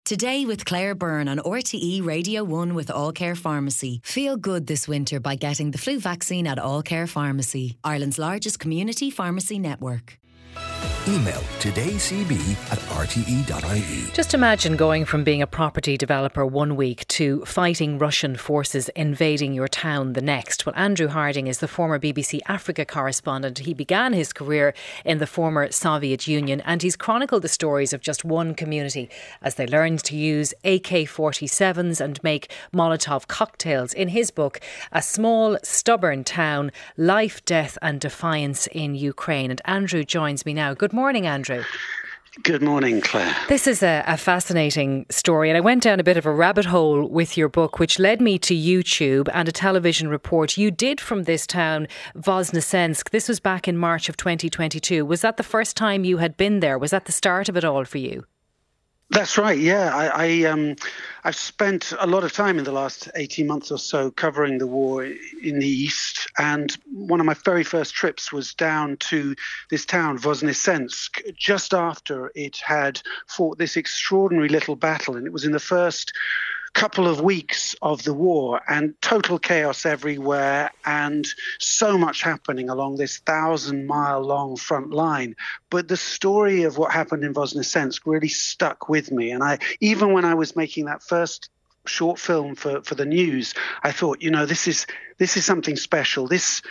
Today with Claire Byrne on RTE Radio 1 with All Care Pharmacy. Feel good this winter by getting the flu vaccine at All Care Pharmacy, Ireland's largest community pharmacy network. Email todayscb@rte.ie. Just imagine going from being a property developer one week to fighting Russian forces invading your town the next. Well, Andrew Harding is the former BBC Africa correspondent. He began his career in the former Soviet Union, and he's chronicled the stories of just one community as they learned to use AK-47s and make Molotov cocktails. In his book, A Small, Stubborn Town, Life, Death and Defiance in Ukraine. And Andrew joins me now. Good morning, Andrew. Good morning, Claire. This is a fascinating story, and I went down a bit of a rabbit hole with your book, which led me to YouTube and a television report you did from this town, Voznesensk. This was back in March of 2022. Was that the first time you had been there? Was that the start of it all for you? That's right, yeah. I've spent a lot of time in the last 18 months or so covering the war in the east, and one of my very first trips was down to this town, Voznesensk, just after it had fought this extraordinary little battle, and it was in the first couple of weeks of the war, and total chaos everywhere and so much happening along this 1,000-mile long front line. But the story of what happened in Voznesensk really stuck with me. And even when I was making that first short film for the news, I thought, this is something special. This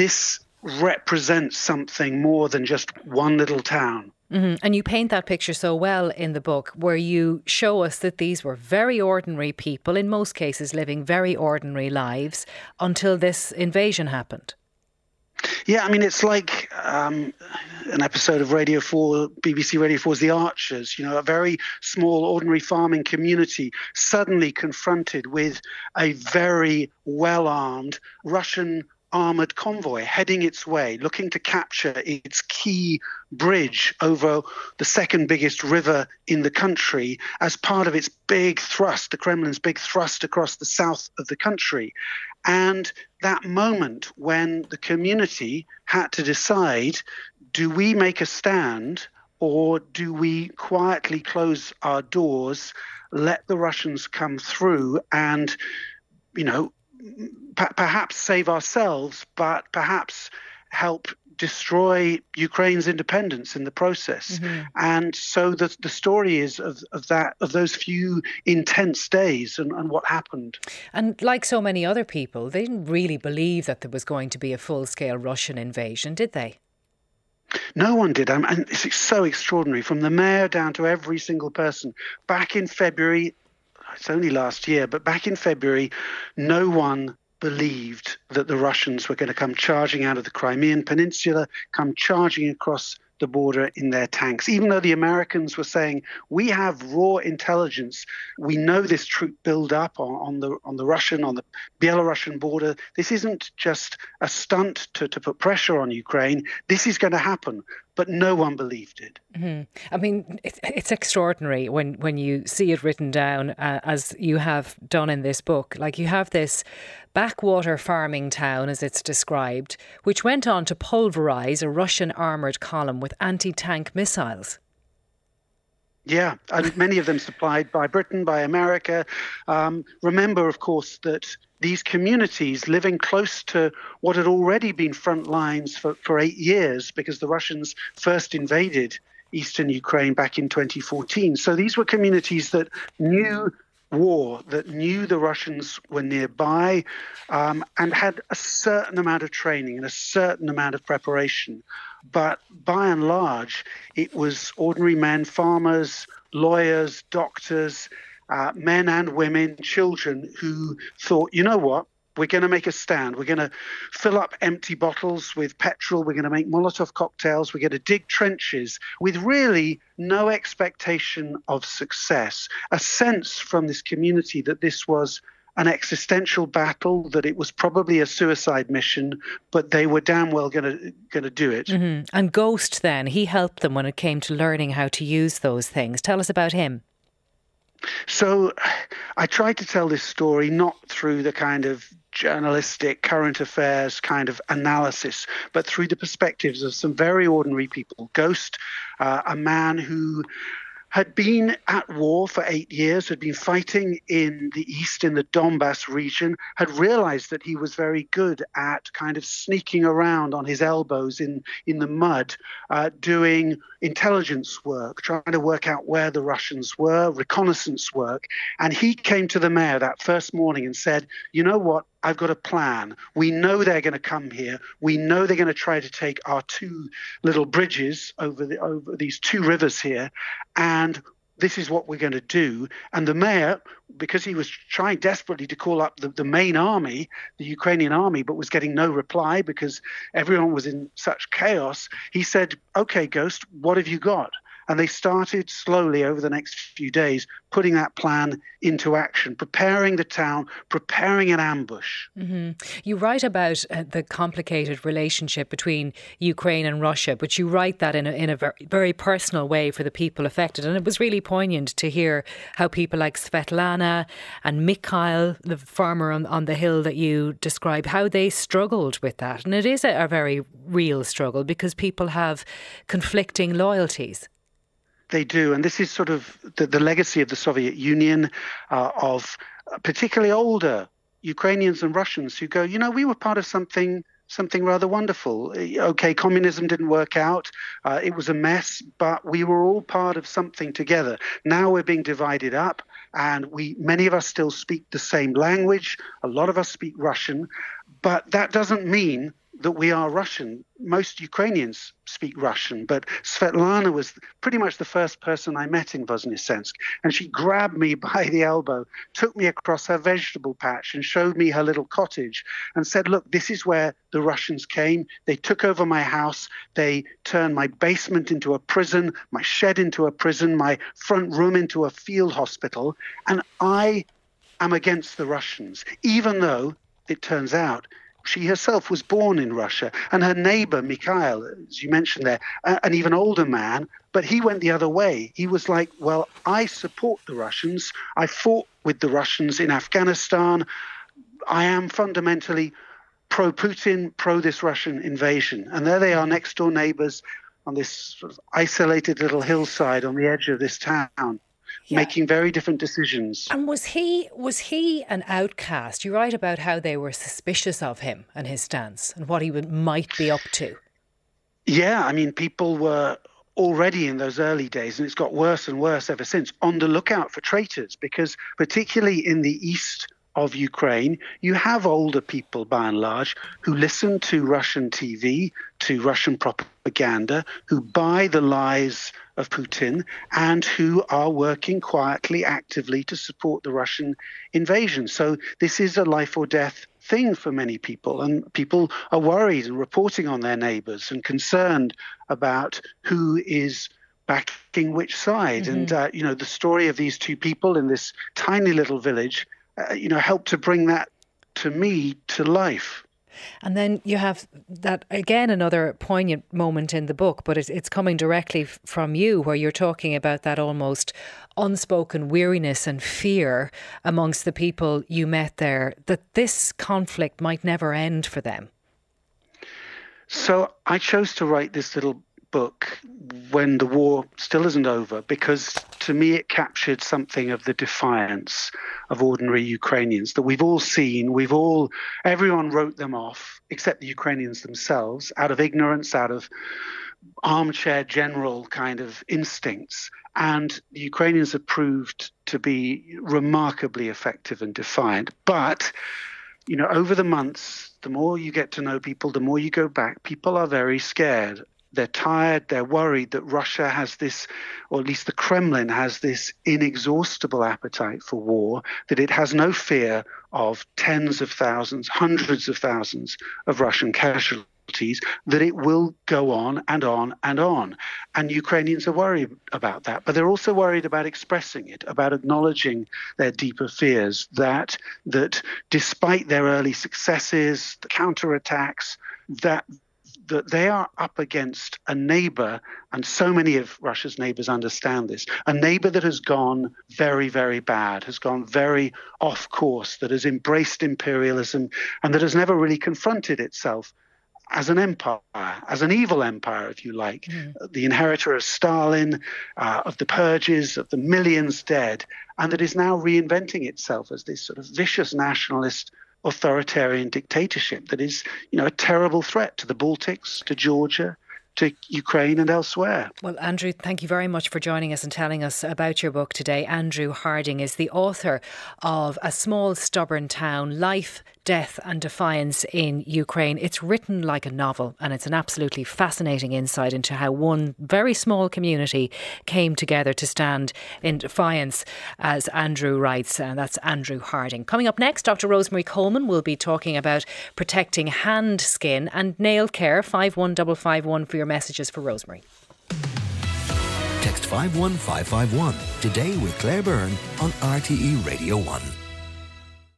represents something more than just one little town. Mm-hmm. And you paint that picture so well in the book, where you show us that these were very ordinary people, in most cases living very ordinary lives, until this invasion happened. Yeah, I mean, it's like an episode of Radio 4, BBC Radio 4's The Archers, a very small, ordinary farming community suddenly confronted with a very well-armed Russian armoured convoy heading its way, looking to capture its key bridge over the second biggest river in the country as part of its big thrust, the Kremlin's big thrust across the south of the country. And that moment when the community had to decide, do we make a stand or do we quietly close our doors, let the Russians come through and, perhaps save ourselves, but perhaps help destroy Ukraine's independence in the process. Mm-hmm. And so the story is of those few intense days and what happened. And like so many other people, they didn't really believe that there was going to be a full-scale Russian invasion, did they? No one did. And it's so extraordinary, from the mayor down to every single person. Back in February, it's only last year, but back in February, no one believed that the Russians were going to come charging out of the Crimean Peninsula, come charging across the border in their tanks, even though the Americans were saying, we have raw intelligence. We know this troop build up on the Belarusian border. This isn't just a stunt to put pressure on Ukraine. This is going to happen. But no one believed it. Mm-hmm. I mean, it's extraordinary when you see it written down as you have done in this book. Like, you have this backwater farming town, as it's described, which went on to pulverise a Russian armoured column with anti-tank missiles. Yeah, and many of them supplied by Britain, by America. Remember, of course, that these communities living close to what had already been front lines for 8 years, because the Russians first invaded eastern Ukraine back in 2014. So these were communities that knew war, that knew the Russians were nearby, and had a certain amount of training and a certain amount of preparation. But by and large, it was ordinary men, farmers, lawyers, doctors, men and women, children, who thought, you know what, we're going to make a stand. We're going to fill up empty bottles with petrol. We're going to make Molotov cocktails. We're going to dig trenches with really no expectation of success. A sense from this community that this was an existential battle, that it was probably a suicide mission, but they were damn well going to do it. Mm-hmm. And Ghost then, he helped them when it came to learning how to use those things. Tell us about him. So I tried to tell this story not through the kind of journalistic current affairs kind of analysis, but through the perspectives of some very ordinary people. Ghost, a man who had been at war for 8 years, had been fighting in the east, in the Donbass region, had realized that he was very good at kind of sneaking around on his elbows in the mud, doing intelligence work, trying to work out where the Russians were, reconnaissance work. And he came to the mayor that first morning and said, you know what? I've got a plan. We know they're going to come here. We know they're going to try to take our two little bridges over these two rivers here. And this is what we're going to do. And the mayor, because he was trying desperately to call up the main army, the Ukrainian army, but was getting no reply because everyone was in such chaos, he said, okay, Ghost, what have you got? And they started slowly over the next few days putting that plan into action, preparing the town, preparing an ambush. Mm-hmm. You write about the complicated relationship between Ukraine and Russia, but you write that in a very, very personal way for the people affected. And it was really poignant to hear how people like Svetlana and Mikhail, the farmer on the hill that you describe, how they struggled with that. And it is a very real struggle because people have conflicting loyalties. They do. And this is sort of the legacy of the Soviet Union, of particularly older Ukrainians and Russians who go, you know, we were part of something rather wonderful. Okay, communism didn't work out. It was a mess, but we were all part of something together. Now we're being divided up, and many of us still speak the same language. A lot of us speak Russian, but that doesn't mean that we are Russian. Most Ukrainians speak Russian, but Svetlana was pretty much the first person I met in Voznesensk. And she grabbed me by the elbow, took me across her vegetable patch and showed me her little cottage and said, look, this is where the Russians came. They took over my house. They turned my basement into a prison, my shed into a prison, my front room into a field hospital. And I am against the Russians, even though it turns out she herself was born in Russia, and her neighbor, Mikhail, as you mentioned there, an even older man, but he went the other way. He was like, well, I support the Russians. I fought with the Russians in Afghanistan. I am fundamentally pro-Putin, pro this Russian invasion. And there they are, next door neighbors on this sort of isolated little hillside on the edge of this town. Yeah. Making very different decisions. And was he an outcast? You write about how they were suspicious of him and his stance and what he might be up to. Yeah, I mean, people were already in those early days, and it's got worse and worse ever since, on the lookout for traitors, because particularly in the east of Ukraine, you have older people, by and large, who listen to Russian TV, to Russian propaganda, who buy the lies of Putin, and who are working quietly, actively to support the Russian invasion. So this is a life or death thing for many people, and people are worried and reporting on their neighbors and concerned about who is backing which side. Mm-hmm. And, the story of these two people in this tiny little village, helped to bring that to me to life. And then you have that, again, another poignant moment in the book, but it's coming directly from you, where you're talking about that almost unspoken weariness and fear amongst the people you met there, that this conflict might never end for them. So I chose to write this little book when the war still isn't over, because to me it captured something of the defiance of ordinary Ukrainians that we've all seen. Everyone wrote them off, except the Ukrainians themselves, out of ignorance, out of armchair general kind of instincts. And the Ukrainians have proved to be remarkably effective and defiant. But, over the months, the more you get to know people, the more you go back, people are very scared. They're tired, they're worried that Russia has this, or at least the Kremlin has this inexhaustible appetite for war, that it has no fear of tens of thousands, hundreds of thousands of Russian casualties, that it will go on and on and on. And Ukrainians are worried about that, but they're also worried about expressing it, about acknowledging their deeper fears, that despite their early successes, the counterattacks, that they are up against a neighbor, and so many of Russia's neighbors understand this, a neighbor that has gone very, very bad, has gone very off course, that has embraced imperialism and that has never really confronted itself. as an empire, as an evil empire, if you like, the inheritor of Stalin, of the purges, of the millions dead, and that is now reinventing itself as this sort of vicious nationalist authoritarian dictatorship that is, a terrible threat to the Baltics, to Georgia, to Ukraine and elsewhere. Well, Andrew, thank you very much for joining us and telling us about your book today. Andrew Harding is the author of A Small Stubborn Town, Life, Death and Defiance in Ukraine. It's written like a novel, and it's an absolutely fascinating insight into how one very small community came together to stand in defiance, as Andrew writes, and that's Andrew Harding. Coming up next, Dr. Rosemary Coleman will be talking about protecting hand, skin and nail care. 51551 for your messages for Rosemary. Text 51551 today with Claire Byrne on RTE Radio 1.